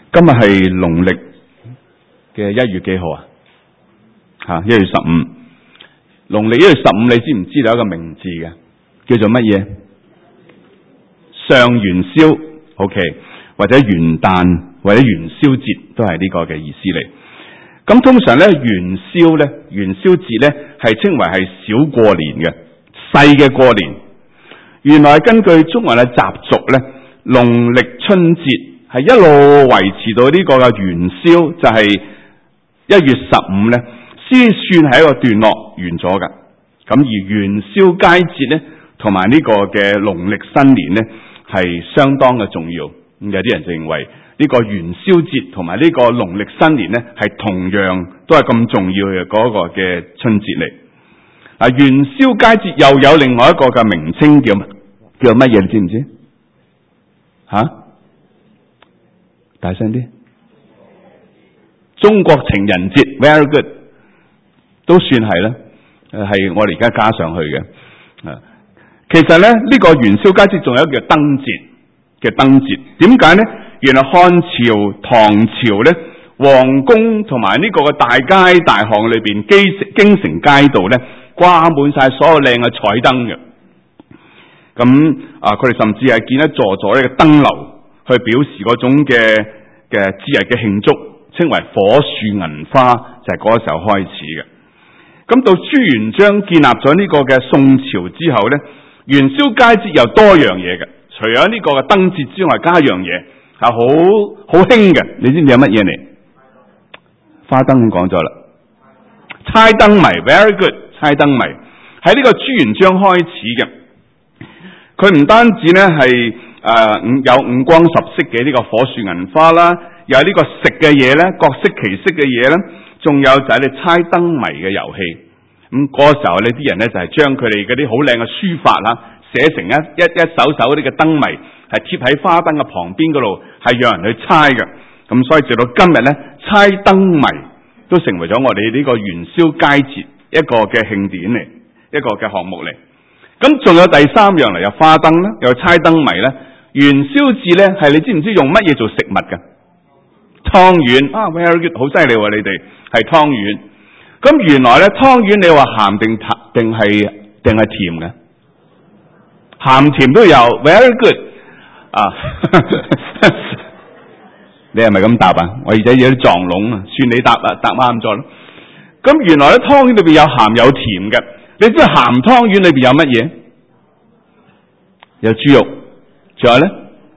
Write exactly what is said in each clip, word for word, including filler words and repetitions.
今日係農曆嘅一月幾號啊？吓，一月十五。農曆一月十五，你知唔知道有一個名字嘅，叫做乜嘢？上元宵 ，OK， 或者元旦或者元宵節都係呢個嘅意思嚟。咁通常咧元宵咧元宵節咧係稱為係小過年嘅，細嘅過年。原來根據中國人嘅習俗咧，農曆春節係一路維持到呢個嘅元宵，就係一月十五咧，先算係一個段落完咗噶。咁而元宵佳節咧，同埋呢個嘅農曆新年咧，係相當嘅重要。咁有啲人就認為呢個元宵節同埋呢個農曆新年咧，係同樣都係咁重要嘅嗰個嘅春節嚟。啊，元宵佳節又有另外一個嘅名稱叫叫乜嘢？你知唔知？吓、啊？大聲啲！中國情人節 ，very good， 都算係啦。誒，係我哋而家加上去嘅。啊，其實咧呢、這個元宵佳節仲有一個叫燈節嘅燈節。點解呢？原來漢朝、唐朝咧，皇宮同埋呢個嘅大街大巷裏邊，京京城街道咧，掛滿晒所有靚嘅彩燈嘅。咁啊，佢哋甚至係建一座座呢個燈樓，去表示嗰種嘅嘅節日嘅慶祝，稱為火樹銀花，就係、是、嗰個時候開始嘅。咁到朱元璋建立咗呢個嘅宋朝之後咧，元宵佳節又多樣嘢嘅，除咗呢個嘅燈節之外，加一樣嘢係好好興嘅。你知唔知有乜嘢嚟？花燈講咗啦，猜燈謎 ，very good， 猜燈謎喺呢個朱元璋開始嘅。佢唔單止咧係誒五有五光十色嘅呢個火樹銀花啦，有呢個食嘅嘢咧，各式其式嘅嘢咧，仲有就係你猜燈謎嘅遊戲。咁、那、嗰個時候呢啲人咧就係將佢哋嗰啲好靚嘅書法啦，寫成一一一首首呢個燈謎，係貼喺花燈嘅旁邊嗰度，係讓人去猜嘅。咁所以直到今日咧，猜燈謎都成為咗我哋呢個元宵佳節一個嘅慶典嚟，一個嘅項目嚟。咁仲有第三樣嚟，有花燈啦，有猜燈謎咧。元宵節咧係你知唔知用乜嘢做食物㗎？湯圓啊 ，very good， 好犀利喎！你哋係湯圓。咁原來咧湯圓，你話鹹定定係定係甜嘅？鹹甜都有 ，very good 啊！你係咪咁答啊？我而家有啲撞聾啊，算你答啊，答啱咗咯。咁原來咧湯圓裏邊有鹹有甜嘅。你知道鹹湯圓裏邊有乜嘢？有豬肉，仲有咧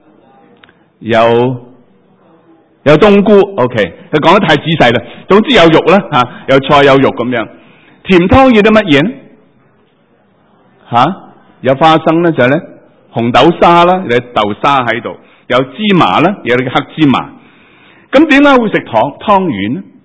有有冬菇。OK， 佢講得太仔細啦。總之有肉啦吓、啊，有菜有肉咁樣。甜湯圓啲乜嘢咧？吓、啊，有花生咧，就係咧紅豆沙啦，有豆沙喺度，有芝麻啦，有呢個黑芝麻。咁點解會食湯湯圓咧？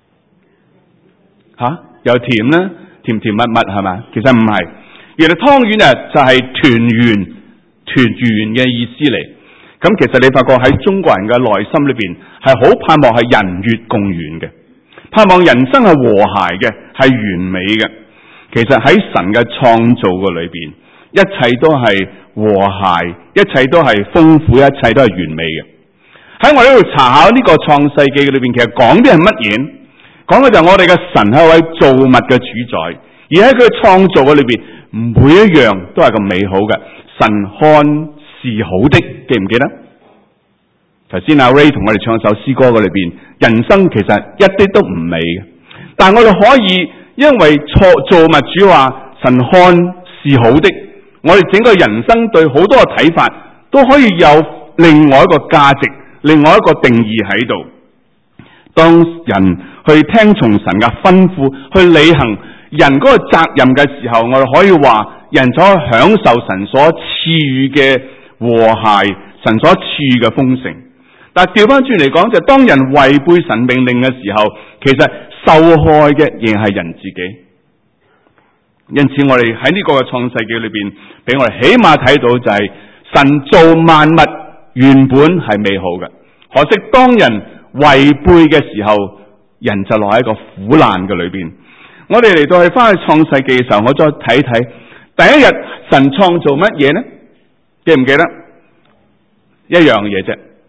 吓、啊，又甜咧？甜甜蜜蜜係咪？其實唔係，原來湯圓啊就係團圓團圓嘅意思嚟。咁其實你發覺喺中國人嘅內心裏邊係好盼望係人月共圓嘅，盼望人生係和諧嘅，係完美嘅。其實喺神嘅創造嘅裏邊，一切都係和諧，一切都係豐富，一切都係完美嘅。喺我呢度查考呢個創世記嘅裏邊，其實講啲係乜嘢？講嘅就係我哋嘅神係一位造物嘅主宰，而喺佢嘅創造嘅裏邊，每一樣都係咁美好嘅。神看是好的，記唔記得？頭先阿 Ray 同我哋唱首詩歌嘅裏邊，人生其實一啲都唔美嘅，但係我哋可以因為創造物主話神看是好的，我哋整個人生對好多嘅睇法都可以有另外一個價值，另外一個定義喺度。當人去聽從神嘅吩咐，去履行人嗰個責任嘅時候，我哋可以話人就可以享受神所賜予嘅和諧，神所賜予嘅豐盛。但係調翻轉嚟講，就係當人違背神命令嘅時候，其實受害嘅仍係人自己。因此我哋喺呢個嘅創世記裏邊，俾我哋起碼睇到就係神造萬物原本係美好嘅，可惜當人違背嘅時候，人就落喺一個苦難嘅裏邊。我哋嚟到去翻去創世記嘅時候，我再睇睇第一日神創造乜嘢呢？記唔記得？一樣嘢啫，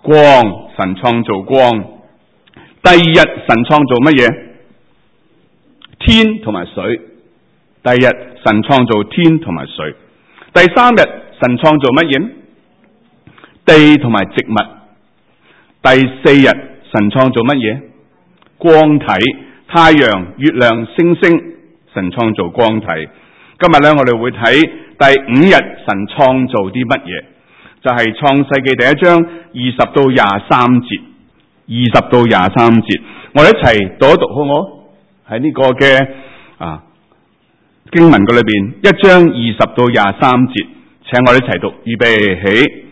光，神創造光。第二日神創造乜嘢？天同埋水。第二日神創造天同埋水。第三日神創造乜嘢？地同埋植物。第四日神創造乜嘢？光體，太陽、月亮、星星。神創造光體。今日咧，我哋會睇第五日神創造啲乜嘢？就係創世記第一章二十到廿三節。二十到廿三節，我哋一齊讀一讀好唔好？喺呢個嘅啊經文嘅裏邊，一章二十到廿三節，請我哋一齊讀，預備起。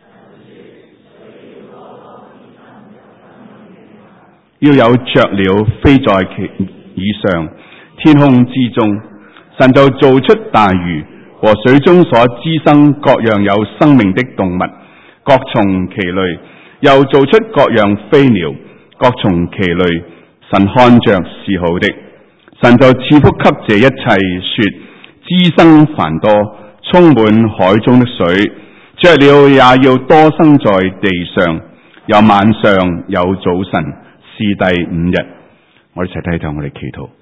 要有雀鳥飛在其以上，天空之中，神就造出大魚和水中所滋生各樣有生命的動物，各從其類。又做出各樣飛鳥，各從其類。神看着是好的，神就賜福給這一切，說：滋生繁多，充滿海中的水。雀鳥也要多生在地上。有晚上，有早晨，是第五日。我哋一齊低頭，我哋祈禱。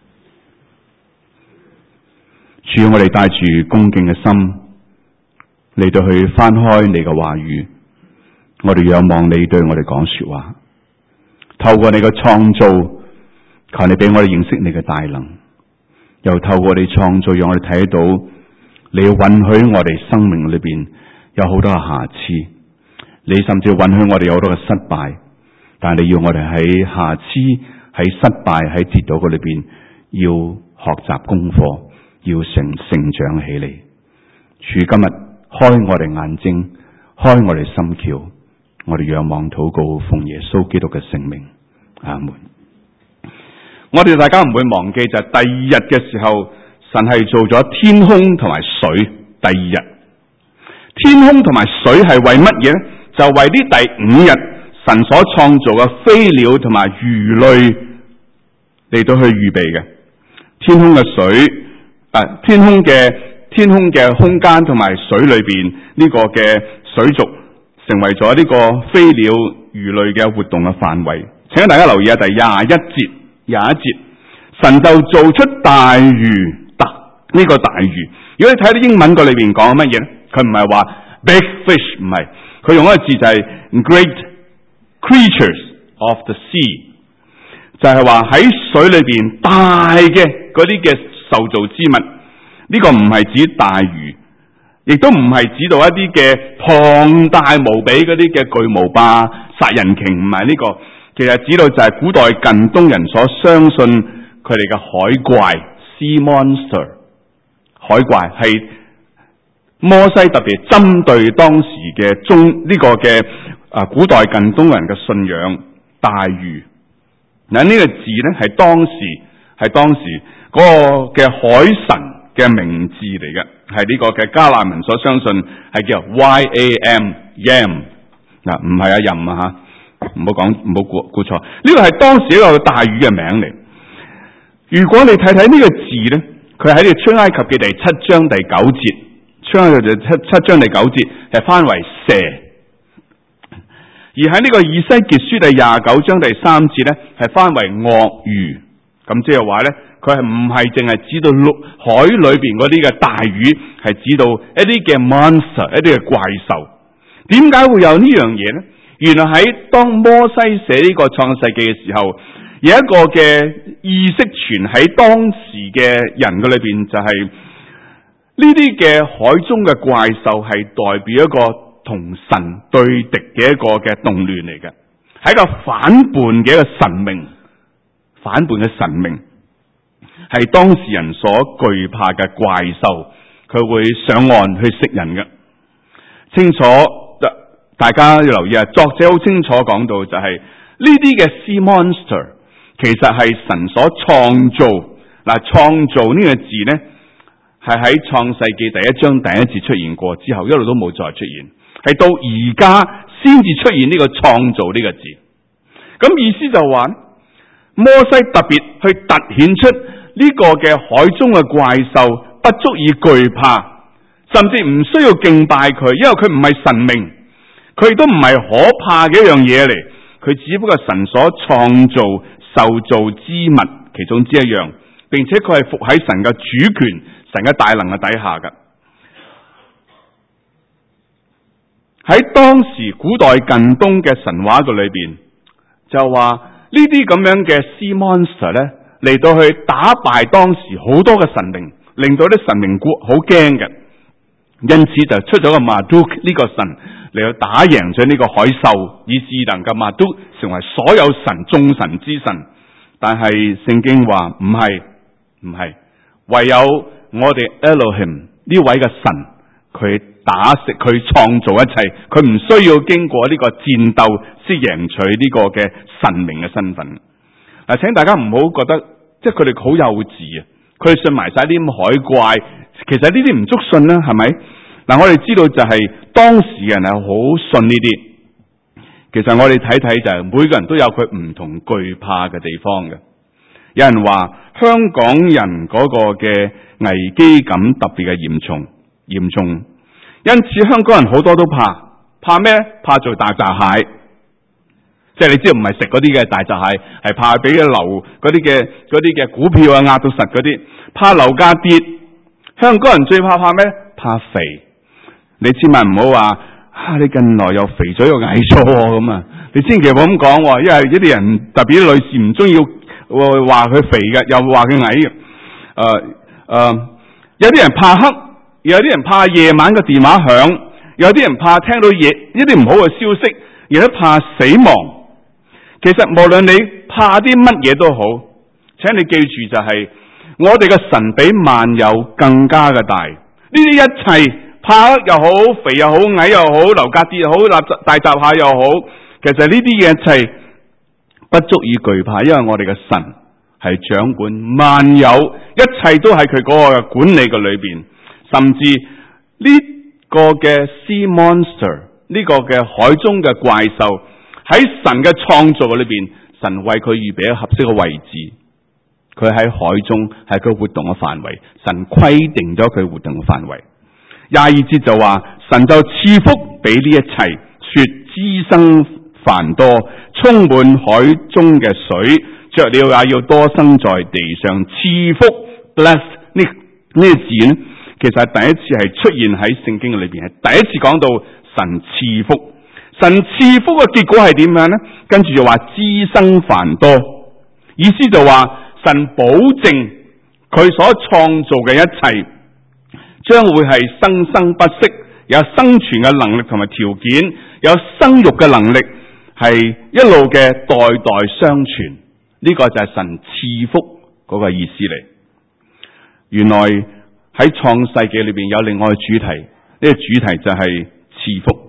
主，我哋帶住恭敬嘅心嚟到去翻開你嘅話語。我哋仰望你對我哋講說話，透過你嘅創造，求你俾我哋認識你嘅大能，又透過你創造，讓我哋睇到你允許我哋生命裏邊有好多嘅瑕疵，你甚至允許我哋有好多嘅失敗，但係你要我哋喺瑕疵、喺失敗、喺跌倒嘅裏邊，要學習功課，要成成長起嚟。主今日開我哋眼睛，開我哋心竅。我哋仰望禱告，奉耶穌基督嘅聖名，阿門。我哋大家唔會忘記，就係第二日嘅時候，神係做咗天空同埋水。第二日，天空同埋水係為乜嘢呢？就為呢第五日神所創造嘅飛鳥同埋魚類嚟到去預備嘅。天空嘅水，誒、啊，天空嘅天空嘅空間同埋水裏邊呢個嘅水族，成為咗呢個飛鳥魚類嘅活動嘅範圍。請大家留意下第廿一節，廿一節，神就做出大魚，特呢、這個大魚。如果你睇到英文個裏邊講乜嘢咧，佢唔係話 big fish， 唔係，佢用一個字就係 great creatures of the sea， 就係話喺水裏邊大嘅嗰啲嘅受造之物。呢、這個唔係指大魚。亦都唔係指到一啲嘅龐大無比嗰啲嘅巨無霸、殺人鯨，唔係呢個。其實指到就係古代近東人所相信佢哋嘅海怪 （sea monster）。海怪係摩西特別針對當時嘅中呢、這個嘅啊古代近東人嘅信仰大魚。嗱、這、呢個字咧係當時係當時嗰個嘅海神嘅名字嚟嘅，係呢個嘅迦南人所相信係叫 Y A M Yam 嗱，唔係啊任啊吓，唔好講唔好估估錯，呢個係當時一個大魚嘅名嚟。如果你睇睇呢個字咧，佢喺呢個出埃及嘅第七章第九節，出埃及七七章第九節係翻為蛇，而喺呢個以西結書第廿九章第三節咧係翻為鱷魚。咁即係話咧，佢係唔係淨係指到陸海裏邊嗰啲嘅大魚，係指到一啲嘅 monster， 一啲嘅怪獸。點解會有呢樣嘢咧？原來喺當摩西寫呢個創世記嘅時候，有一個嘅意識傳喺當時嘅人嘅裏邊，就係呢啲嘅海中嘅怪獸係代表一個同神對敵嘅一個嘅動亂嚟嘅，係一個反叛嘅一個神明。反叛嘅神明係當事人所懼怕嘅怪獸，佢會上岸去食人嘅。清楚，大家要留意啊！作者好清楚講到，就係呢啲嘅 sea monster 其實係神所創造。嗱，創造呢個字呢，係喺創世記第一章第一次出現過之後，一路都冇再出現，係到而家先至出現呢個創造呢個字。咁意思就話，摩西特別去凸顯出呢個嘅海中嘅怪獸不足以懼怕，甚至唔需要敬拜佢，因為佢唔係神明， 佢亦都唔係可怕嘅一樣嘢嚟，佢只不過神所創造受造之物其中之一樣，並且佢係服喺神嘅主權、神嘅大能嘅底下嘅。喺當時古代近東嘅神話嘅裏邊，就話呢啲咁樣嘅 sea monster 咧，嚟到去打敗當時好多嘅神明，令到啲神明國好驚嘅，因此就出咗個馬都呢個神嚟到打贏咗呢個海獸，以致能夠馬都成為所有神眾神之神。但係聖經話唔係唔係，唯有我哋 Elohim 呢位嘅神，佢打食佢創造一切，佢唔需要經過呢個戰鬥先贏取呢個嘅神明嘅身份。嗱，請大家唔好覺得即係佢哋好幼稚啊！佢哋信埋晒啲海怪，其實呢啲唔足信啦，係咪？嗱，我哋知道就係當時人係好信呢啲。其實我哋睇睇就係每個人都有佢唔同懼怕嘅地方嘅。有人話香港人嗰個嘅危機感特別嘅嚴重嚴重，因此香港人好多都怕怕咩？怕做大閘蟹，即係你知道唔係食嗰啲嘅大閘蟹，係怕俾樓嗰啲嘅嗰啲嘅股票啊壓到實嗰啲，怕樓價跌。香港人最怕怕咩？怕肥。你千萬唔好話。啊！你近來又肥咗又矮咗咁啊！你千祈唔好咁講，因為一啲人特別啲女士唔中意話佢肥嘅，又話佢矮嘅。誒、呃、誒、呃，有啲人怕黑，有啲人怕夜晚嘅電話響，有啲人怕聽到嘢一啲唔好嘅消息，亦都怕死亡。其實無論你怕啲乜嘢都好，請你記住就係、是、我哋嘅神比萬有更加嘅大。呢啲一切。怕黑又好，肥又好，矮又好，樓價跌又好，大閘蟹又好，其實呢啲嘢一切不足以懼怕，因為我哋嘅神係掌管萬有，一切都喺佢嗰個管理嘅裏邊，甚至呢個嘅 sea monster 呢個嘅海中嘅怪獸喺神嘅創造嘅裏邊，神為佢預備一個合適嘅位置，佢喺海中係佢活動嘅範圍，神規定咗佢活動嘅範圍。廿二節就話神就賜福俾呢一切，說滋生繁多，充滿海中嘅水，雀鳥也要多生在地上。賜福 bless 呢呢個字呢，其實係第一次係出現喺聖經裏邊，係第一次講到神賜福。神賜福嘅結果係點樣呢？跟住就話滋生繁多，意思就話神保證佢所創造嘅一切將會係生生不息，有生存嘅能力同埋條件，有生育嘅能力，係一路嘅代代相傳。呢、這個就係神賜福嗰個意思嚟。原來喺創世記裏邊有另外嘅主題，呢、這個主題就係賜福。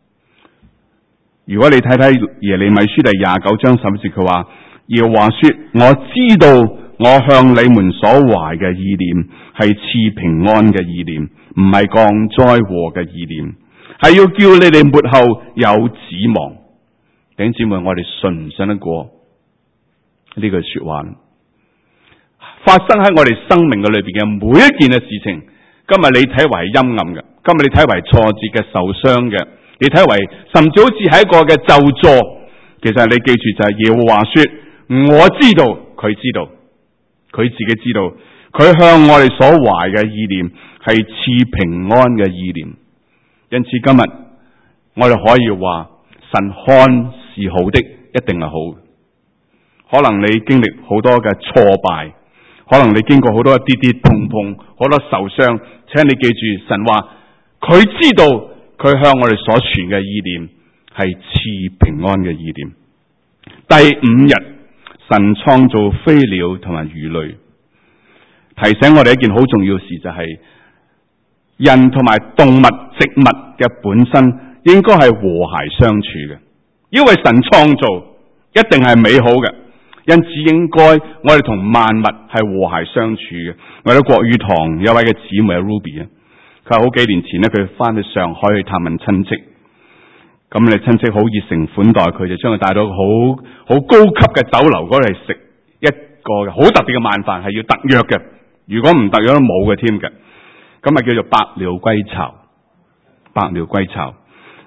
如果你睇睇耶利米書第廿九章十節，佢話耶和華說：我知道我向你們所懷嘅意念係賜平安嘅意念，唔係降災禍嘅意念，係要叫你哋末後有指望。弟兄姊妹，我哋信唔信得過呢句說話？發生喺我哋生命嘅裏邊嘅每一件嘅事情，今日你睇為陰暗嘅，今日你睇為挫折嘅、受傷嘅，你睇為甚至好似係一個嘅咒詛，其實你記住就係耶和華說：我知道，佢知道。佢自己知道，佢向我哋所懷嘅意念係賜平安嘅意念。因此今日我哋可以話，神看是好的，一定係好。可能你經歷好多嘅挫敗，可能你經過好多跌跌碰碰，好多受傷，請你記住，神話佢知道，佢向我哋所傳嘅意念係賜平安嘅意念。第五日，神創造飛鳥同埋魚類，提醒我哋一件好重要嘅事，就係、是、人同埋動物、植物嘅本身應該係和諧相處嘅，因為神創造一定係美好嘅，因此應該我哋同萬物係和諧相處嘅。我哋國語堂有位嘅姊妹 Ruby 啊，佢話好幾年前咧，佢翻去上海去探問親戚。咁你親戚好熱誠款待佢，就將佢帶到好好高級嘅酒樓嗰度食一個好特別嘅晚飯，係要特約嘅。如果唔特約都冇嘅添嘅。咁啊叫做百鳥歸巢，百鳥歸巢。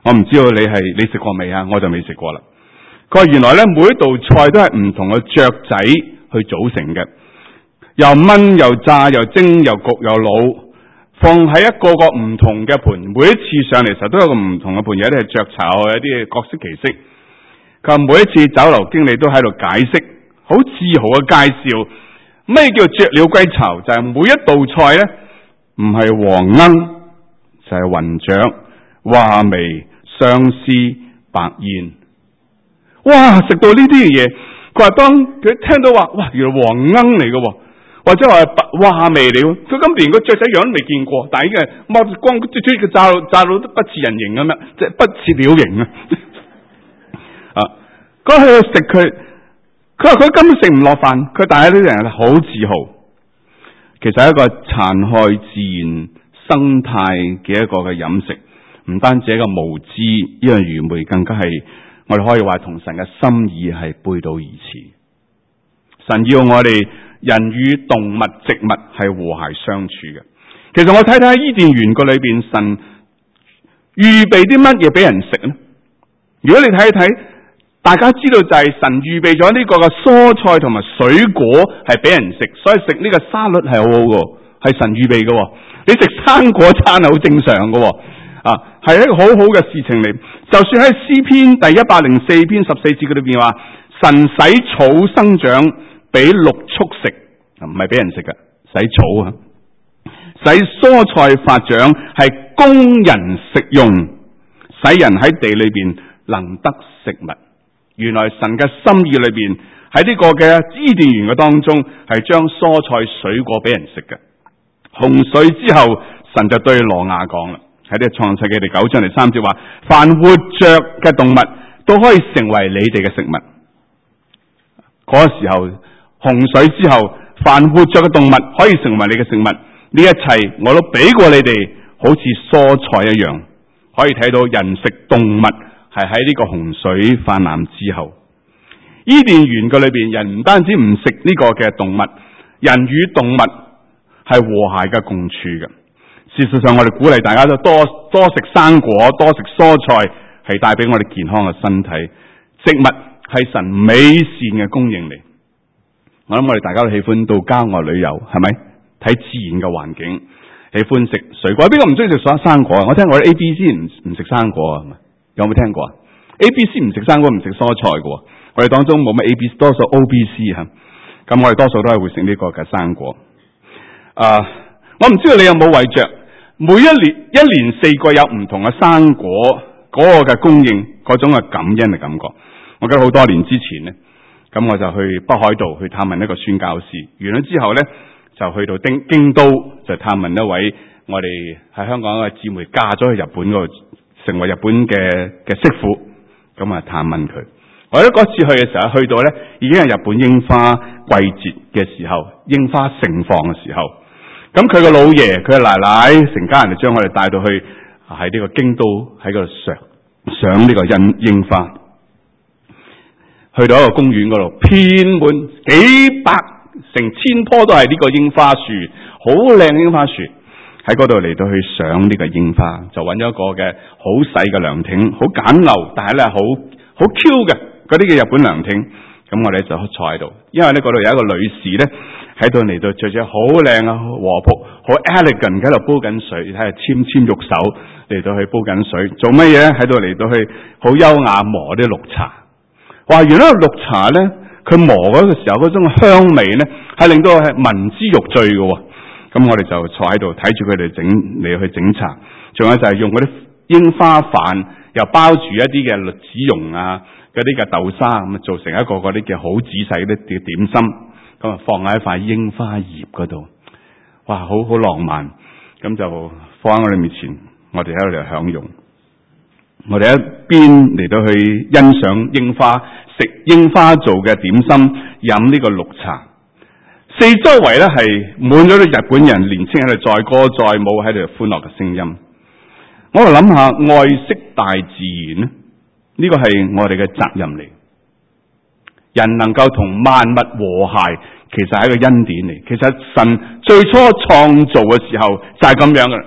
我唔知道你係你食過未啊？我就未食過啦。佢話原來咧每一道菜都係唔同嘅雀仔去組成嘅，又炆又炸又蒸又焗又滷，放喺一個個唔同嘅盤，每一次上嚟時候都有個唔同嘅盤，有啲係雀巢，有啲各式其式。佢話每一次酒樓經理都喺度解釋，好自豪嘅介紹咩叫雀鳥歸巢，就係、是、每一道菜咧唔係黃鶯就係雲雀、話眉、相思、白燕。哇！食到呢啲嘅嘢，佢話當佢聽到話，哇！原來黃鶯嚟嘅，或者話白話眉嚟，佢今連個雀仔樣都未見過，但係已經係剝光，最最佢炸到炸到都不似人形咁樣，即係不似鳥形啊！啊！嗰去食佢，佢話佢根本食唔落飯，佢但係呢啲人好自豪。其實係一個殘害自然生態嘅一個嘅飲食，唔單止係一個無知，一樣愚昧，更加係我哋可以話同神嘅心意係背道而馳。神要我哋人與動物、植物係和諧相處嘅。其實我睇睇喺伊甸園個裏邊，神預備啲乜嘢俾人食呢？如果你睇一睇，大家知道就係神預備咗呢個嘅蔬菜同埋水果係俾人食，所以食呢個沙律係好好嘅，係神預備嘅。你食生果餐係好正常嘅，啊，係一個好好嘅事情嚟。就算喺詩篇第一百零四篇十四節嗰裏邊話，神使草生長俾六畜食，唔係俾人食嘅，使草啊，使蔬菜發長係供人食用，使人喺地裏邊能得食物。原來神嘅心意裏邊喺呢個嘅伊甸園嘅當中係將蔬菜水果俾人食嘅。洪水之後，神就對挪亞講啦，喺呢個創世記第九章第三節話，凡活着嘅動物都可以成為你哋嘅食物。嗰個時候，洪水之後，凡活着嘅動物可以成為你嘅食物。呢一切我都俾過你哋，好似蔬菜一樣，可以睇到人食動物係喺呢個洪水泛濫之後。伊甸園嘅裏邊，人唔單止唔食呢個嘅動物，人與動物係和諧嘅共處嘅。事實上，我哋鼓勵大家都多多食生果，多食蔬菜，係帶俾我哋健康嘅身體。植物係神美善嘅供應嚟。我諗我哋大家都喜歡到郊外旅遊，係咪？睇自然嘅環境，喜歡食水果。邊個唔中意食所生果啊？我聽我啲 A B C 唔唔食生果啊？有冇聽過啊 ？A B C 唔食生果，唔食蔬菜嘅。我哋當中冇乜 A B C， 多數 O B C 吓。咁我哋多數都係會食呢個嘅生果。啊、uh，我唔知道你有冇為着每一年一年四季有唔同嘅生果嗰、那個嘅供應嗰種嘅感恩嘅感覺。我記得好多年之前呢，咁我就去北海道去探問一個宣教士，完咗之後呢，就去到京京都就探問一位我哋喺香港嘅姊妹嫁咗去日本嗰度，成為日本嘅嘅媳婦，咁啊探問佢。我覺得嗰次去嘅時候，去到呢已經係日本櫻花季節嘅時候，櫻花盛放嘅時候。咁佢個老爺、佢嘅奶奶，成家人就將我哋帶到去喺呢個京都喺嗰度賞賞呢個櫻櫻花。去到一個公園嗰度，遍滿幾百成千棵都係呢個櫻花樹，好靚櫻花樹。喺嗰度嚟到去賞呢個櫻花，就揾咗一個嘅好細嘅涼亭，好簡陋，但係咧好好 Q 嘅嗰啲嘅日本涼亭。咁我哋就坐喺度，因為咧嗰度有一個女士咧喺度嚟到着住好靚啊和服，好 elegant 喺度煲緊水，睇下纖纖玉手嚟到去煲緊水，做乜嘢？喺度嚟到去好優雅磨啲綠茶。哇！原來綠茶咧，佢磨嗰個時候嗰種香味咧，係令到係聞之欲醉嘅。咁我哋就坐喺度睇住佢哋整嚟去整茶，仲有就係用嗰啲櫻花飯，又包住一啲嘅栗子蓉啊。嗰啲嘅豆沙咁啊，做成一個嗰啲嘅好仔細啲嘅點心，咁啊放喺一塊櫻花葉嗰度，哇，好好浪漫，咁就放喺我哋面前，我哋喺度嚟享用。我哋一邊嚟到去欣賞櫻花，食櫻花做嘅點心，飲呢個綠茶。四周圍咧係滿咗啲日本人年青喺度載歌載舞喺度歡樂嘅聲音。我就諗下愛惜大自然咧。呢個係我哋嘅責任嚟，人能夠同萬物和諧，其實係一個恩典嚟。其實神最初創造嘅時候就係咁樣嘅，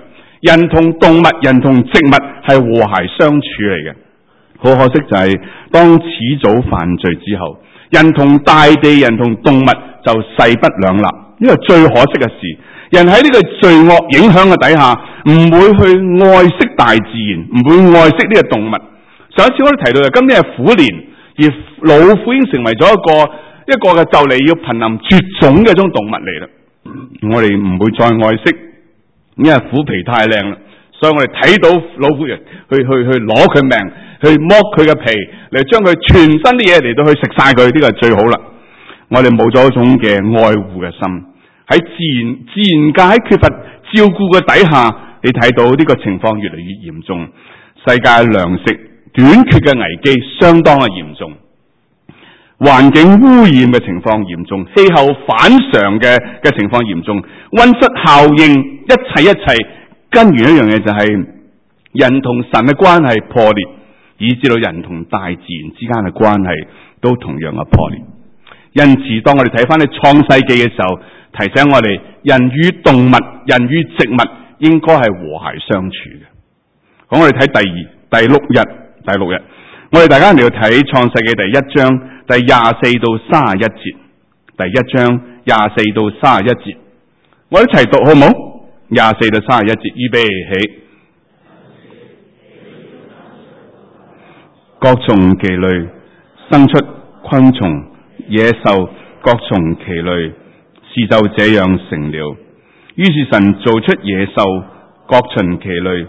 人同動物、人同植物係和諧相處嚟嘅。好可惜就係當始祖犯罪之後，人同大地、人同動物就勢不兩立，呢個最可惜嘅事。人喺呢個罪惡影響嘅底下，唔會去愛惜大自然，唔會愛惜呢個動物。上一次我哋提到嘅，今年係虎年，而老虎已經成為咗一個一個嘅就嚟要瀕臨絕種嘅一種動物嚟啦。我哋唔會再愛惜，因為虎皮太靚啦，所以我哋睇到老虎人去去去攞佢命，去剝佢嘅皮，嚟將佢全身啲嘢嚟到去食晒佢，呢個係最好啦。我哋冇咗一種嘅愛護嘅心，喺自然自然界喺缺乏照顧嘅底下，你睇到呢個情況越嚟越嚴重，世界糧食短缺嘅危機相當嘅嚴重，環境污染嘅情況嚴重，氣候反常嘅嘅情況嚴重，溫室效應，一切一切根源一樣嘢就係人同神嘅關係破裂，以至到人同大自然之間嘅關係都同樣嘅破裂。因此當我哋睇翻啲創世記嘅時候，提醒我哋人與動物、人與植物應該係和諧相處嘅。好，我哋睇第二第六日第六日，我哋大家嚟到睇創世記第一章第廿四到三十一節，第一章廿四到三十一節，我哋一齊讀好唔好？廿四到三十一節，預備起。各從其類生出昆蟲、野獸，各從其類，事就這樣成了。於是神造出野獸，各從其類。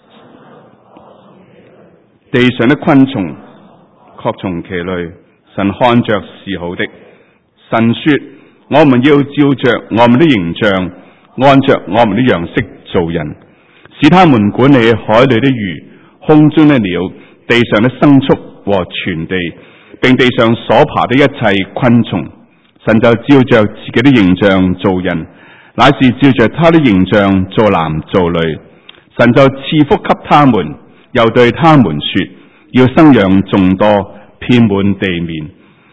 地上的昆蟲各從其類，神看着是好的。神說：我們要照着我們的形象，按着我們的樣式造人，使他們管理海裏的魚、空中的鳥、地上的牲畜和全地，並地上所爬的一切昆蟲。神就照着自己的形象造人，乃是照着他的形象造男造女。神就賜福給他們，又對他們說：要生養眾多，遍滿地面，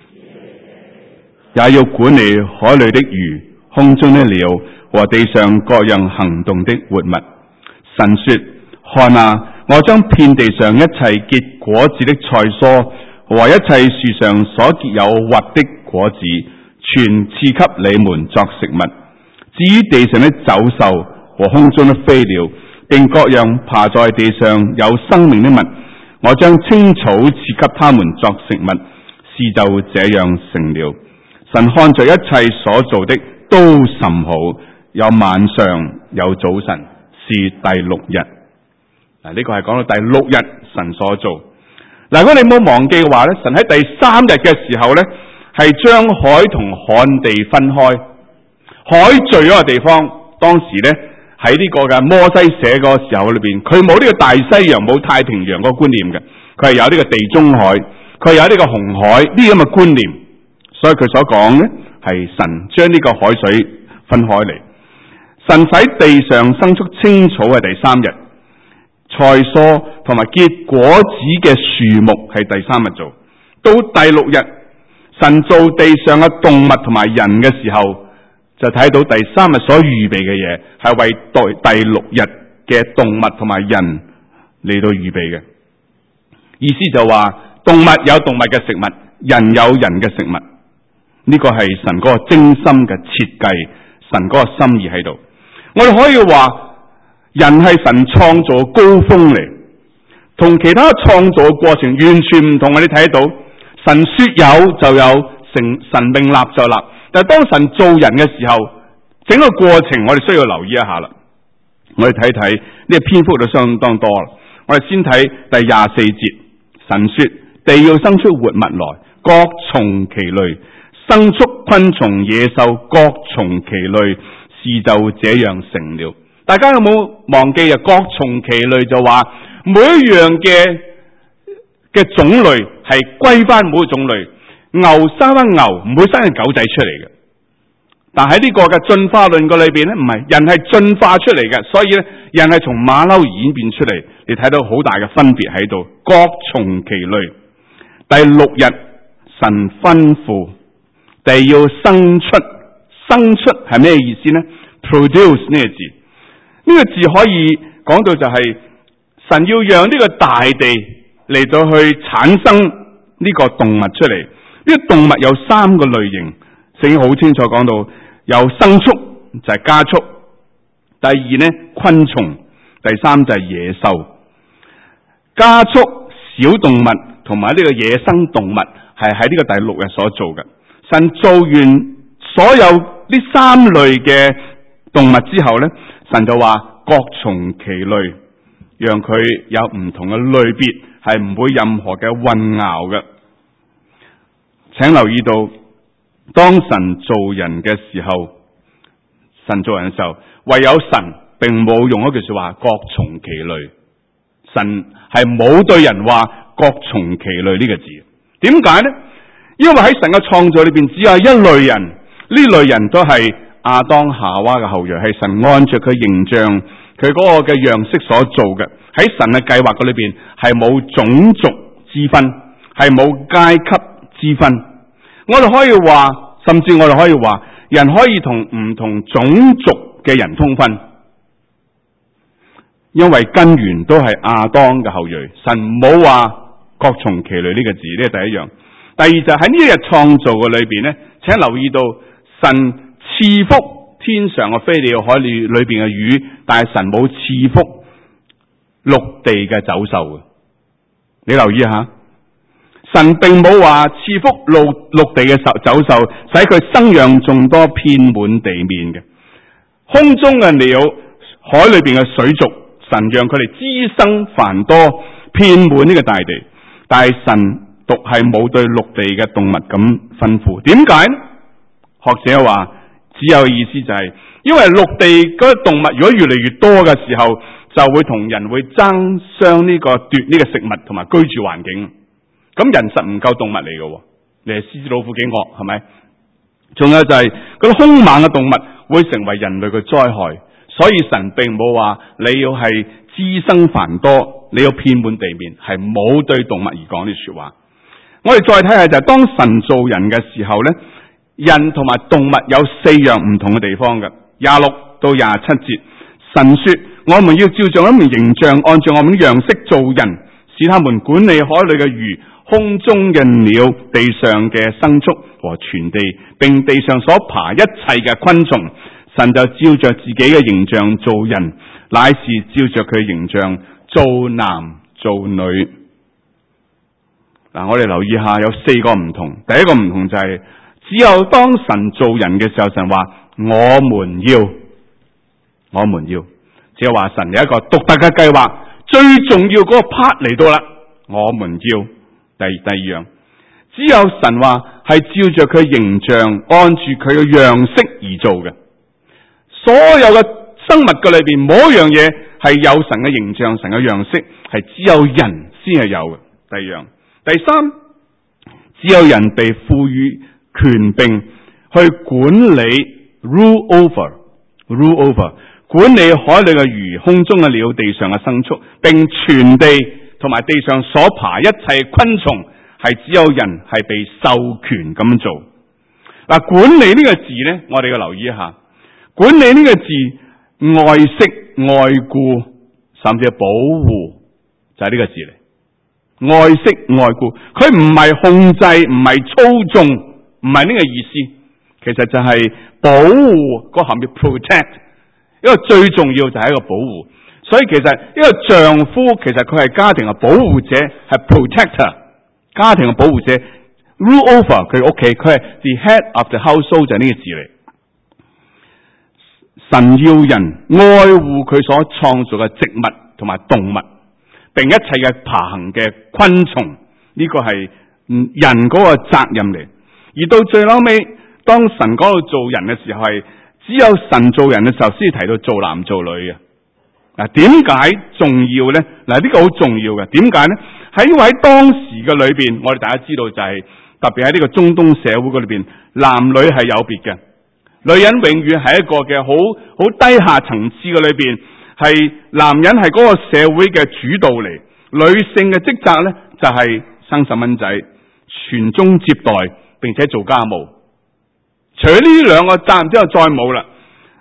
也要管理海裏的魚、空中的鳥和地上各樣行動的活物。神說：看啊，我將遍地上一切結果子的菜蔬和一切樹上所結有核的果子，全賜給你們作食物。至於地上的走獸和空中的飛鳥，並各樣爬在地上有生命的物，我將青草賜給他們作食物。事就這樣成了。神看着一切所做的都甚好，有晚上有早晨，是第六日。嗱，呢個係講到第六日神所做。嗱，如果你冇忘記嘅話咧，神喺第三日嘅時候咧，係將海同旱地分開。海聚嗰個地方，當時咧喺呢個嘅摩西寫嗰個時候裏邊，佢冇呢個大西洋、冇太平洋嗰個觀念嘅，佢係有呢個地中海，佢係有呢個紅海呢啲咁嘅觀念。所以佢所講咧，係神將呢個海水分開嚟。神使地上生出青草係第三日，菜蔬同埋結果子嘅樹木係第三日做。到第六日，神造地上嘅動物同埋人嘅時候，就睇到第三日所預備嘅嘢係為第第六日嘅動物同埋人嚟到預備嘅。意思就話動物有動物嘅食物，人有人嘅食物。呢個係神嗰個精心嘅設計，神嗰個心意喺度。我哋可以話人係神創造高峰嚟，同其他創造過程完全唔同。我哋睇到神說有就有，成神命立就立。但係當神造人嘅時候，整個過程我哋需要留意一下啦。我哋睇睇呢個篇幅就相當多啦。我哋先睇第廿四節，神說地要生出活物來，各從其類。生畜昆蟲野獸各從其類，事就這樣成了。大家有冇忘記啊？各從其類就話每一樣嘅嘅種類係歸翻每個種類。牛生翻牛，唔會生隻狗仔出嚟嘅。但喺呢個嘅進化論個裏邊咧，唔係，人係進化出嚟嘅，所以咧人係從馬騮演變出嚟。你睇到好大嘅分別喺度，各從其類。第六日神吩咐地要生出，生出係咩意思呢？ produce 呢個字， 個字可以講到就係神要讓呢個大地嚟到去產生呢個動物出嚟。呢個動物有三個類型，聖經好清楚講到，有牲畜就係家畜，第二呢昆蟲，第三就係野獸。家畜、小動物同埋呢個野生動物係喺呢個第六日所做嘅。神做完所有呢三類嘅動物之後呢，神就話各從其類，讓佢有唔同嘅類別，係唔會任何嘅混淆嘅。請留意到，當神做人嘅時候，神做人嘅時候，唯有神並冇用一句說話各從其類，神係冇對人話各從其類呢個字。點解呢？因為喺神嘅創造裏邊，只有一類人，呢類人都係亞當夏娃嘅後裔，係神按照佢形象、佢嗰個嘅樣式所做嘅。喺神嘅計劃嗰裏邊，係冇種族之分，係冇階級之分。我哋可以話，甚至我哋可以話，人可以同唔同種族嘅人通婚，因為根源都係亞當嘅後裔。神冇話各從其類呢個字，呢係第一樣。第二就喺呢一日創造嘅裏邊呢，請留意到神賜福天上嘅飛鳥、海裏裏邊嘅魚，但係神冇賜福陸地嘅走獸嘅。你留意下，神並冇話賜福陸陸地嘅走獸，使佢生養眾多，遍滿地面嘅。空中嘅鳥、海裏邊嘅水族，神讓佢哋滋生繁多，遍滿呢個大地。但係神獨係冇對陸地嘅動物咁吩咐。點解呢？學者話只有意思就係、是，因為陸地嗰啲動物如果越嚟越多嘅時候，就會同人會爭相呢個奪呢個食物同埋居住環境。咁人實唔夠動物嚟嘅，你係獅子老虎幾惡係咪？仲有就係嗰啲兇猛嘅動物會成為人類嘅災害，所以神並冇話你要係滋生繁多，你要遍滿地面，係冇對動物而講啲說話。我哋再睇下就係當神造人嘅時候呢，人同埋動物有四樣唔同嘅地方嘅。廿六到廿七節，神說：我們要照着我們形象，按照我們的樣式造人，使他們管理海裏嘅魚、空中嘅鳥、地上嘅牲畜和全地，並地上所爬一切嘅昆蟲。神就照着自己嘅形象造人，乃是照着佢形象造男造女。嗱，我哋留意下，有四個唔同。第一個唔同就係、是，只有當神造人嘅時候，神話我們要，我們要，即係話神有一個獨特嘅計劃，最重要嗰個 part 嚟到啦，我們要。第第二樣，只有神話係照着佢形象，按住佢嘅樣式而做嘅。所有嘅生物嘅裏邊，冇一樣嘢係有神嘅形象、神嘅樣式，係只有人先係有嘅。第二樣。第三，只有人被賦予權柄去管理 rule over rule over 管理海裏嘅魚、空中嘅鳥、地上嘅牲畜，並全地同埋地上所爬一切昆蟲，係只有人係被授權咁做。嗱，管理呢個字呢，我哋要留意一下。管理呢個字，愛惜、愛顧，甚至係保護，就係呢個字嚟。愛惜愛顧，佢唔係控制，唔係操縱，唔係呢個意思。其實就係保護，個含義 protect， 一個最重要就係一個保護。所以其實一個丈夫其實佢係家庭嘅保護者，係 protector， 家庭嘅保護者 rule over 佢屋企，佢係 the head of the household 就係呢個字嚟。神要人愛護佢所創造嘅植物同埋動物，並一切嘅爬行嘅昆蟲，呢、這個係人嗰個責任嚟。而到最後尾，當神講到做人嘅時候，係只有神做人嘅時候先提到做男做女嘅。嗱，點解重要呢？嗱，呢個好重要嘅。點解呢？喺因為喺當時嘅裏邊，我哋大家知道就係、是、特別喺呢個中東社會嗰裏邊，男女係有別嘅。女人永遠係一個嘅好好低下層次嘅裏邊，係男人係嗰個社會嘅主導嚟，女性嘅職責呢，就係、是、生細蚊仔、傳宗接代，並且做家務。除咗呢兩個責任之後再冇啦。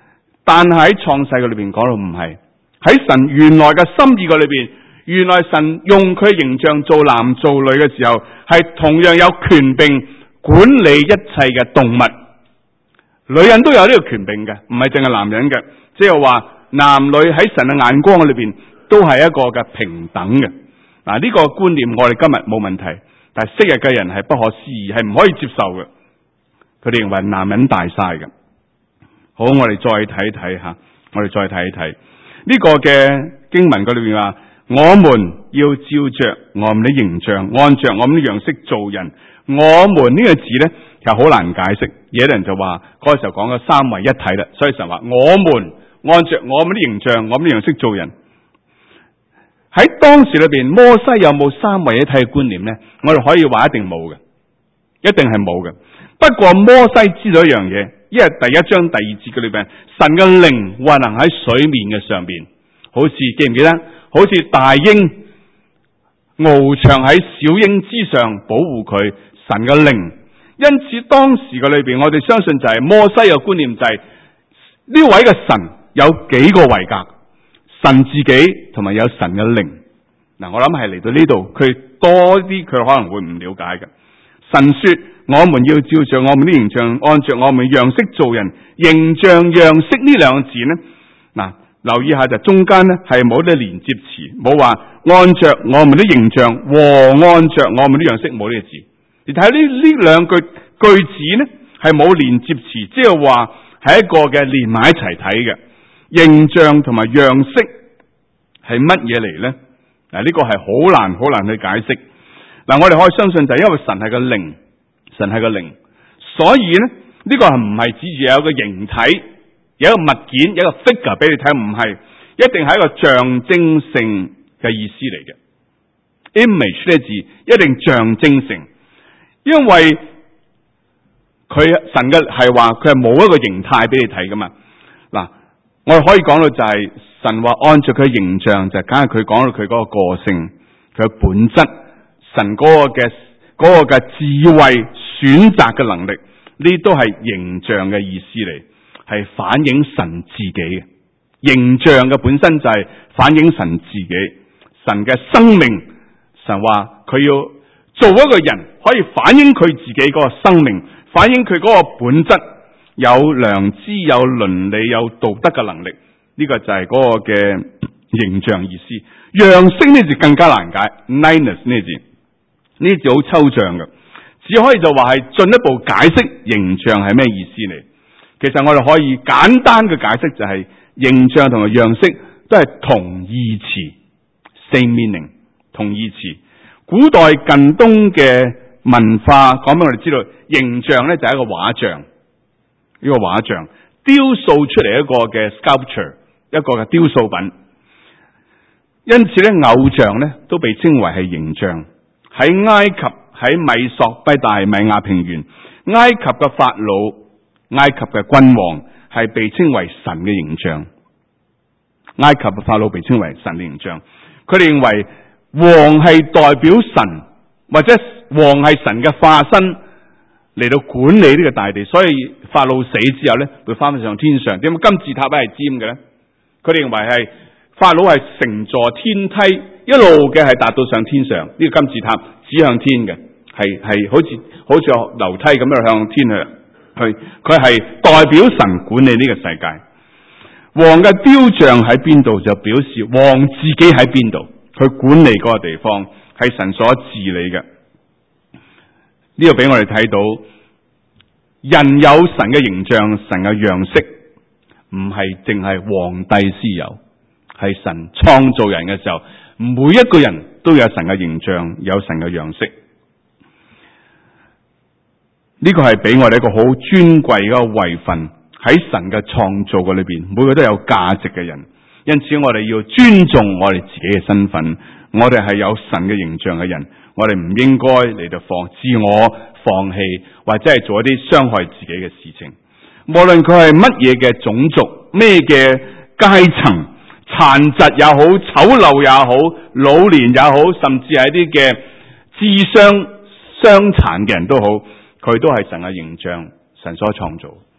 但係喺創世嘅裏邊講到唔係，喺神原來嘅心意嘅裏邊，原來神用佢形象做男做女嘅時候，係同樣有權柄管理一切嘅動物。女人都有呢個權柄嘅，唔係淨係男人嘅，即係話男女喺神嘅眼光嘅裏邊都係一個嘅平等嘅。嗱，呢個觀念我哋今日冇問題，但係昔日嘅人係不可思議，係唔可以接受嘅。佢哋認為男人大晒嘅。好，我哋再睇睇吓，我哋再睇睇呢個嘅經文嗰裏邊話，我們要照着我們的形象，按着我們的樣式做人。我們呢個字呢，其實好難解釋，有啲人就話嗰個時候講咗三位一體啦，所以神話我們按着我們的形象，我們的樣式做人。喺當時裏邊，摩西有冇三位一體嘅觀念呢？我哋可以話一定冇嘅，一定係冇嘅。不過摩西知道一樣嘢，因為第一章第二節嘅裏邊，神嘅靈運行喺水面嘅上邊，好似記唔記得？好似大鷹翱翔喺小鷹之上保護佢，神嘅靈。因此當時嘅裏邊，我哋相信就係摩西嘅觀念就係、是、呢位嘅神有幾個位格，神自己同埋有神嘅靈。嗱，我諗係嚟到呢度，佢多啲佢可能會唔了解嘅。神說我們要照着我們的形象，按着我們樣式做人。形象樣式呢兩個字呢，嗱，留意下就中間呢係冇啲連接詞，冇話按着我們的形象和按着我們的樣式，冇呢個字。你睇呢呢兩句句子呢係冇連接詞，即係話係一個嘅連埋一齊睇嘅。形象同埋樣式係乜嘢嚟呢？嗱，呢個係好難好難去解釋。嗱，我哋可以相信就係因為神係個靈，神係個靈，所以呢呢、這個係唔係指住有一個形體，有一個物件，有一個 figure 俾你睇，唔係，一定係一個象徵性嘅意思嚟嘅。image 呢字一定象徵性，因為佢神嘅係話佢係冇一個形態俾你睇噶嘛。嗱，我哋可以講到就係、是、神話按照佢形象，就梗係佢講到佢嗰個個性，佢嘅本質，神嗰個嘅嗰個嘅智慧選擇嘅能力，呢都係形象嘅意思嚟，係反映神自己嘅。形象嘅本身就係反映神自己，神嘅生命。神話佢要做一個人，可以反映佢自己嗰個生命，反映佢嗰個本質，有良知、有倫理、有道德嘅能力。呢、這個就係嗰個嘅形象意思。樣式呢字更加難解 ，likeness 呢字呢字好抽象嘅，只可以就話係進一步解釋形象係咩意思嚟。其實我哋可以簡單嘅解釋就係、是、形象同埋樣式都係同義詞 ，same meaning。同義詞，古代近東嘅文化講俾我哋知道，形象咧就係一個畫像，呢個畫像雕塑出嚟一個嘅 sculpture， 一個嘅雕塑品。因此咧，偶像咧都被稱為係形象。喺埃及、喺米索不達米亞平原，埃及嘅法老、埃及嘅君王係被稱為神嘅形象。埃及嘅法老被稱為神嘅形象，佢哋認為王係代表神，或者王係神嘅化身嚟到管理呢個大地，所以法老死之後咧，會翻返上天上。點解金字塔係尖嘅咧？佢哋認為係法老係乘坐天梯，一路嘅係達到上天上。呢個金字塔指向天嘅，係係好似好似樓梯咁樣向天去去。佢係代表神管理呢個世界。王嘅雕像喺邊度，就表示王自己喺邊度。去管理嗰個地方係神所治理嘅。呢個俾我哋睇到，人有神嘅形象、神嘅樣式，唔係淨係皇帝先有，係神創造人嘅時候，每一個人都有神嘅形象，有神嘅樣式。呢個係俾我哋一個好尊貴嘅位份，喺神嘅創造嘅裏邊，每個都有價值嘅人。因此我哋要尊重我哋自己嘅身份，我哋係有神嘅形象嘅人，我哋唔應該嚟到放自我放棄，或者係做一啲傷害自己嘅事情。無論佢係乜嘢嘅種族、咩嘅階層、殘疾也好、醜陋也好、老年也好，甚至係一啲嘅智商傷殘嘅人都好，佢都係神嘅形象，神所創造。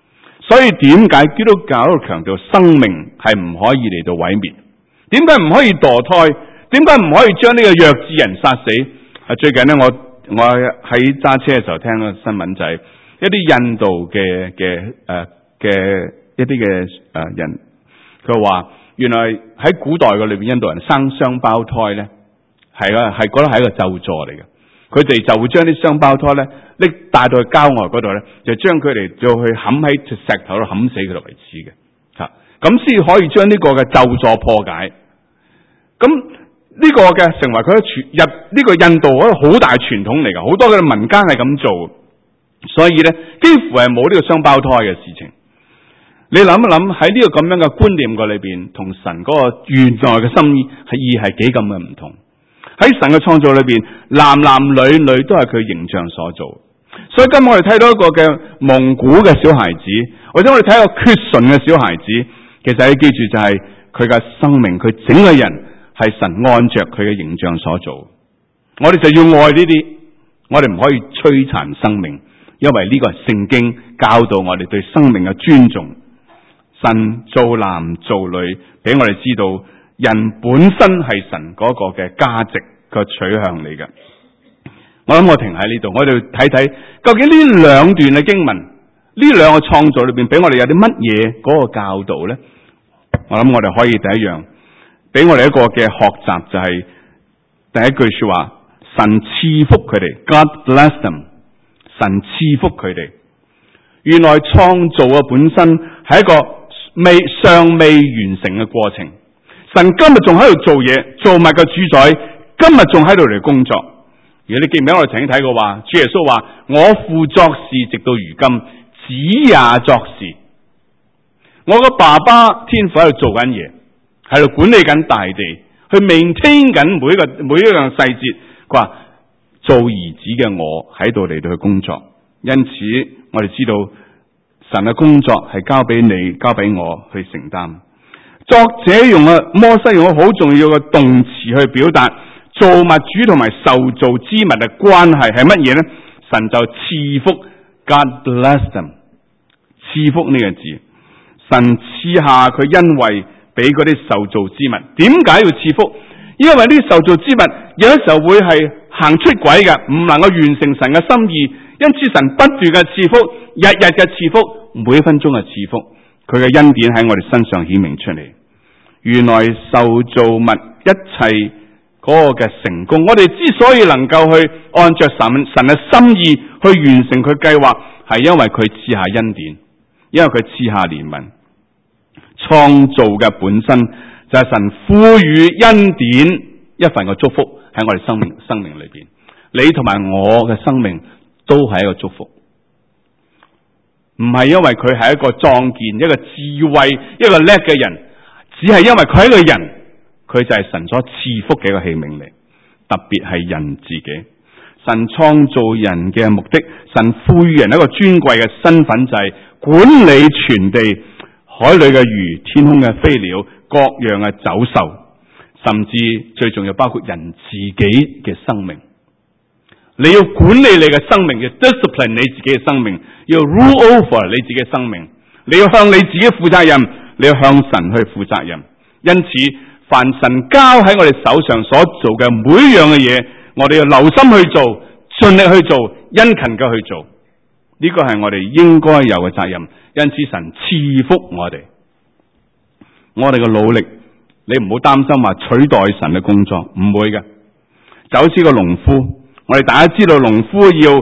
所以點解基督教強調生命係唔可以嚟到毀滅？點解唔可以墮胎？點解唔可以將呢個弱智人殺死？啊，最近咧，我我喺揸車嘅時候聽到新聞，就係一啲印度嘅嘅誒嘅一啲嘅誒人，佢話原來喺古代嘅裏邊，印度人生雙胞胎咧，係啊係覺得係一個咒詛嚟嘅。佢哋就會將啲雙胞胎咧拎帶到去郊外嗰度咧，就將佢哋就去冚喺石頭度冚死佢哋為止嘅，吓咁先可以將呢個嘅咒詛破解。咁呢個嘅成為佢嘅傳入呢個印度嗰個好大傳統嚟嘅，好多嘅民間係咁做，所以咧幾乎係冇呢個雙胞胎嘅事情。你諗一諗喺呢個咁樣嘅觀念個裏邊，同神嗰個原來嘅心意係意係幾咁嘅唔同。喺神嘅創造裏邊，男男女女都係佢形象所做。所以今日我哋睇到一個嘅蒙古嘅小孩子，或者我哋睇一個缺唇嘅小孩子，其實你記住就係佢嘅生命，佢整個人係神按着佢嘅形象所做。我哋就要愛呢啲，我哋唔可以摧殘生命，因為呢個係聖經教導我哋對生命嘅尊重。神造男造女，俾我哋知道人本身係神嗰個嘅價值個取向嚟嘅。我諗我停喺呢度，我哋睇睇究竟呢兩段嘅經文，呢兩個創造裏邊俾我哋有啲乜嘢嗰個教導咧？我諗我哋可以第一樣俾我哋一個嘅學習，就係第一句說話，神賜福佢哋 ，God bless them， 神賜福佢哋。原來創造嘅本身係一個未尚未完成嘅過程。神今日仲喺度做嘢，做物嘅主宰，今日仲喺度嚟工作。如果你記唔記得我哋曾經睇過話，主耶穌話：我父作事直到如今，子也作事。我個爸爸天父喺度做緊嘢，喺度管理緊大地，去maintain緊每一個每一樣細節。佢話做兒子嘅我喺度嚟到去工作，因此我哋知道神嘅工作係交俾你，交俾我去承擔。作者用啊摩西用好重要嘅動詞去表達造物主同埋受造之物嘅關係係乜嘢呢？神就賜福 ，God bless them， 賜福呢個字，神賜下佢恩惠俾嗰啲受造之物。點解要賜福？因為呢啲受造之物有啲時候會係行出軌嘅，唔能夠完成神嘅心意，因此神不斷嘅賜福，日日嘅賜福，每一分鐘嘅賜福，佢嘅恩典喺我哋身上顯明出嚟。原來受造物一切嗰個嘅成功，我哋之所以能夠去按着神神嘅心意去完成佢計劃，係因為佢賜下恩典，因為佢賜下憐憫。創造嘅本身就係神賦予恩典一份嘅祝福喺我哋生命生命裏邊。你同埋我嘅生命都係一個祝福，唔係因為佢係一個壯健、一個智慧、一個叻嘅人。只係因為佢係一個人，佢就係神所賜福嘅一個器皿嚟。特別係人自己，神創造人嘅目的，神賦予人一個尊貴嘅身份，就係管理全地，海裏嘅魚、天空嘅飛鳥、各樣嘅走獸，甚至最重要包括人自己嘅生命。你要管理你嘅生命，要 discipline 你自己嘅生命，要 rule over 你自己嘅生命，你要向你自己負責任。你要向神去負責任，因此凡神交喺我哋手上所做嘅每樣嘅嘢，我哋要留心去做，盡力去做，殷勤嘅去做。呢個係我哋應該有嘅責任。因此神賜福我哋，我哋嘅努力，你唔好擔心話取代神嘅工作，唔會嘅。就好似個農夫，我哋大家知道農夫要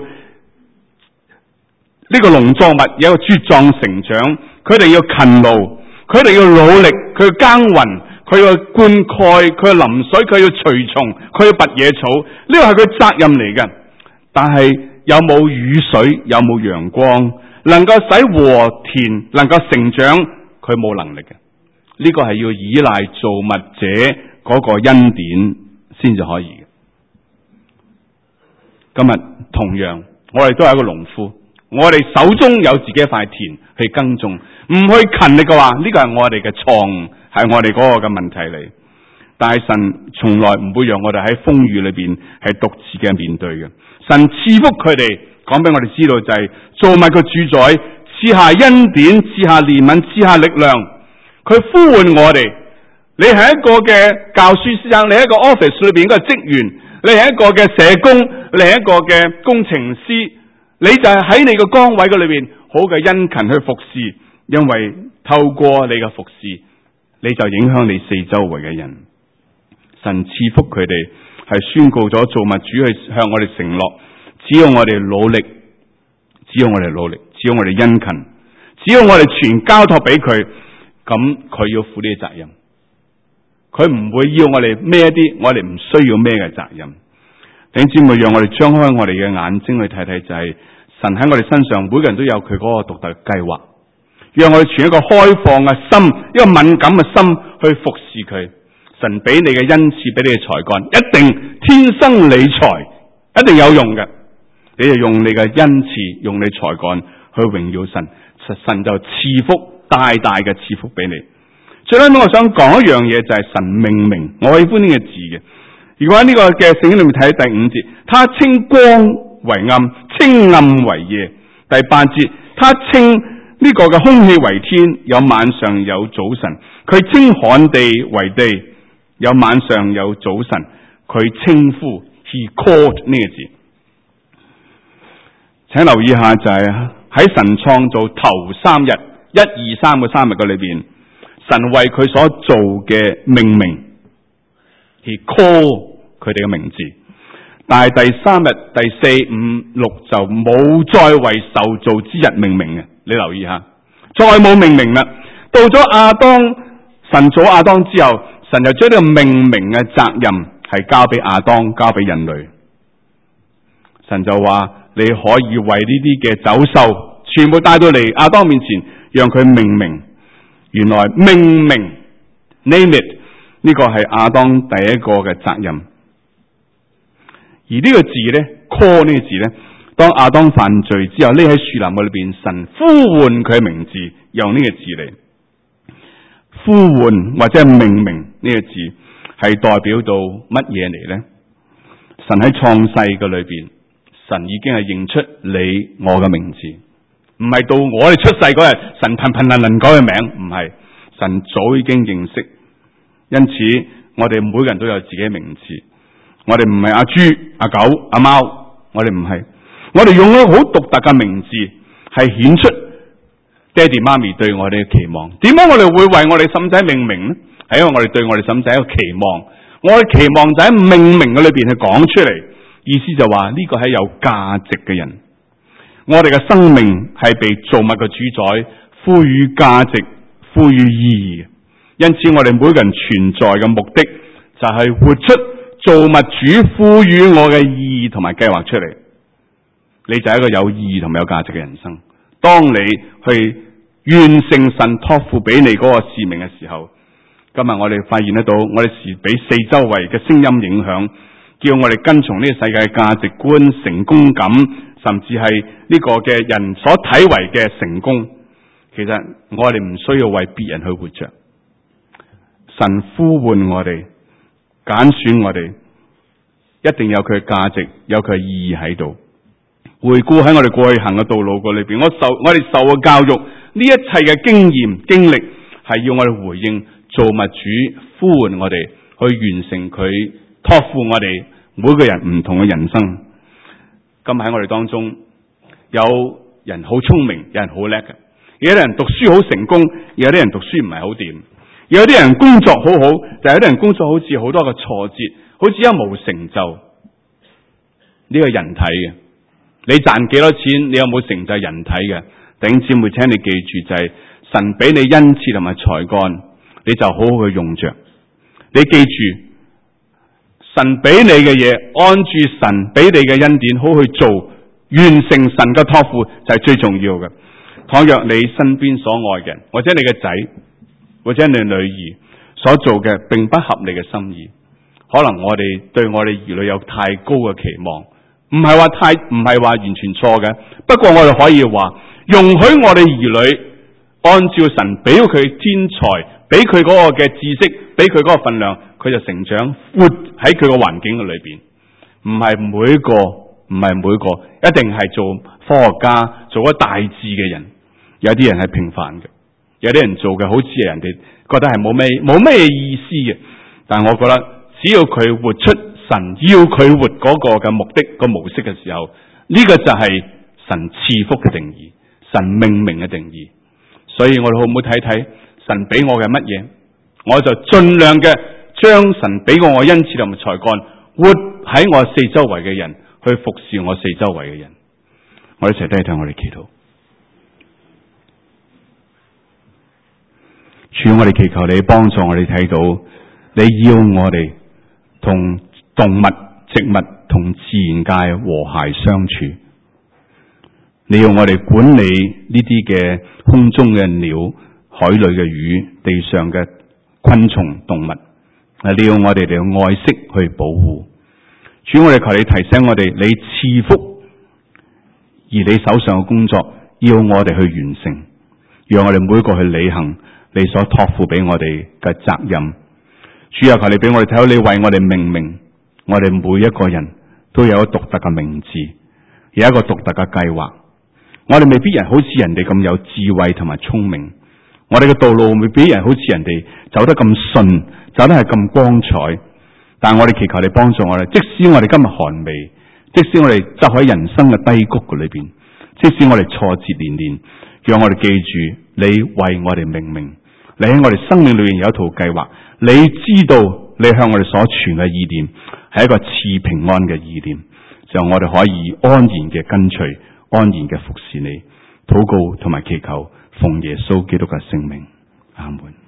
呢個農作物有一個茁壯成長，佢哋要勤勞。佢哋要努力，佢要耕耘，佢要灌溉，佢要淋水，佢要除蟲，佢要拔野草，呢個係佢責任嚟嘅。但係有冇雨水，有冇陽光，能夠使禾田能夠成長，佢冇能力嘅。呢個係要依賴造物者嗰個恩典先至可以嘅。今日同樣，我哋都係一個農夫。我哋手中有自己一塊田去耕種，唔去勤力嘅話，呢個係我哋嘅錯誤，係我哋嗰個嘅問題嚟。但係神從來唔會讓我哋喺風雨裏邊係獨自嘅面對嘅。神賜福佢哋，講俾我哋知道就係造物嘅主宰賜下恩典，賜下憐憫，賜下力量。佢呼喚我哋，你係一個嘅教書先生，你係一個 office 裏邊一個職員，你係一個嘅社工，你係一個嘅工程師，你就係喺你個崗位嘅裏邊好嘅殷勤去服侍，因為透過你嘅服侍，你就影響你四周圍嘅人。神賜福佢哋，係宣告咗造物主去向我哋承諾，只要我哋努力，只要我哋努力，只要我哋殷勤，只要我哋全交託俾佢，咁佢要負呢啲責任。佢唔會要我哋孭一啲我哋唔需要孭嘅責任。弟兄姊妹，讓我哋張開我哋嘅眼睛去睇睇，就係神喺我哋身上，每個人都有佢嗰個獨特嘅計劃。讓我哋存一個開放嘅心，一個敏感嘅心去服侍佢。神俾你嘅恩賜，俾你嘅才幹，一定天生理財，一定有用嘅。你就用你嘅恩賜，用你才幹去榮耀神，神就賜福，大大嘅賜福俾你。最後我想講一樣嘢，就係神命名，我喜歡呢個字嘅。如果喺呢個嘅聖經裏面睇第五節，他稱光為暗，稱暗為夜。第八節，他稱呢個嘅空氣為天，有晚上有早晨。佢稱旱地為地，有晚上有早晨。佢稱呼 He called 呢個字，請留意一下，就係喺神創造頭三日，一二三個三日嘅裏邊，神為佢所做嘅命名 He called 佢哋嘅名字。但係第三日、第四、五、六就冇再為受造之日命名嘅，你留意下，再冇命名啦。到咗亞當，神造亞當之後，神就將呢個命名嘅責任係交俾亞當，交俾人類。神就話你可以為呢啲嘅走獸全部帶到嚟亞當面前，讓佢命名。原來命名 name it 呢個係亞當第一個嘅責任。而呢個字呢 call 呢個字呢，當亞當犯罪之後，匿喺樹林裏邊，神呼喚佢嘅名字，用呢個字嚟呼喚或者係命名。呢個字係代表到乜嘢嚟呢？神喺創世嘅裏邊，神已經係認出你我嘅名字，唔係到我哋出世嗰日，神頻頻能能改嘅名，唔係，神早已經認識。因此我哋每個人都有自己嘅名字，我哋唔係阿豬、阿狗、阿貓，我哋唔係，我哋用咗好獨特嘅名字，係顯出爹哋媽咪對我哋嘅期望。點解我哋會為我哋嬸仔命名呢？係因為我哋對我哋嬸仔一個期望，我哋期望就喺命名嘅裏邊去講出嚟，意思就話呢個係有價值嘅人。我哋嘅生命係被造物嘅主宰賦予價值、賦予意義嘅。因此我哋每個人存在嘅目的就係活出造物主賦予我嘅意義同埋計劃出嚟。你就係一個有意義同埋有價值嘅人生。當你去完成神託付俾你嗰個使命嘅時候，今日我哋發現得到，我哋是俾四周圍嘅聲音影響，叫我哋跟從呢個世界嘅價值觀、成功感，甚至係呢個嘅人所睇為嘅成功。其實我哋唔需要為別人去活着。神呼喚我哋，揀選我哋，一定有佢嘅價值，有佢嘅意義喺度。回顧喺我哋過去行嘅道路個裏邊，我受我哋受嘅教育，呢一切嘅經驗經歷，係要我哋回應造物主呼喚我哋去完成佢託付我哋每個人唔同嘅人生。今日喺我哋當中，有人好聰明，有人好叻嘅，有啲人讀書好成功，有啲人讀書唔係好掂。有啲人工作好好，但有啲人工作好似好多個挫折，好似一無成就。呢個人體嘅，你賺幾多錢，你有冇成就人體嘅？弟兄姊妹，請你記住，就係神俾你恩賜同埋才幹，你就好好去用着。你記住，神俾你嘅嘢，按住神俾你嘅恩典，好去做，完成神嘅託付就係最重要嘅。倘若你身邊所愛嘅人，或者你嘅仔，或者你女兒所做嘅並不合你嘅心意，可能我哋對我哋兒女有太高嘅期望，唔係話太唔係話完全錯嘅。不過我哋可以話，容許我哋兒女按照神俾佢天才，俾佢嗰個嘅知識，俾佢嗰個分量，佢就成長活喺佢個環境嘅裏邊。唔係每一個，唔係每一個一定係做科學家，做咗大志嘅人。 有啲人係平凡嘅，有啲人做嘅好似係人哋覺得係冇咩冇咩意思嘅。但係我覺得，只要佢活出神要佢活嗰個嘅目的、個模式嘅時候，呢個就係神賜福嘅定義，神命名嘅定義。所以我哋好唔好睇睇神俾我嘅乜嘢，我就盡量嘅將神俾過我恩賜同埋才幹活喺我四周圍嘅人，去服侍我四周圍嘅人。我哋一齊低頭，我哋祈禱。主，我哋祈求你幫助我哋睇到，你要我哋同動物、植物同自然界和諧相處。你要我哋管理呢啲嘅空中嘅鳥、海裏嘅魚、地上嘅昆蟲、動物。你要我哋嚟愛惜去保護。主，我哋求你提醒我哋，你賜福，而你手上嘅工作要我哋去完成，讓我哋每個去履行你所託付俾我哋嘅責任。主啊，求你俾我哋睇到你為我哋命名，我哋每一個人都有一個獨特嘅名字，有一個獨特嘅計劃。我哋未必人好似人哋咁有智慧同埋聰明，我哋嘅道路未必人好似人哋走得咁順，走得係咁光彩。但係我哋祈求你幫助我哋，即使我哋今日寒微，即使我哋走喺人生嘅低谷嘅裏邊，即使我哋挫折連連，讓我哋記住你為我哋命名，你喺我哋生命裏面有一套計劃，你知道你向我哋所傳嘅意念係一個賜平安嘅意念，就我哋可以安然嘅跟隨，安然嘅服侍你。禱告同埋祈求，奉耶穌基督嘅聖名，阿門。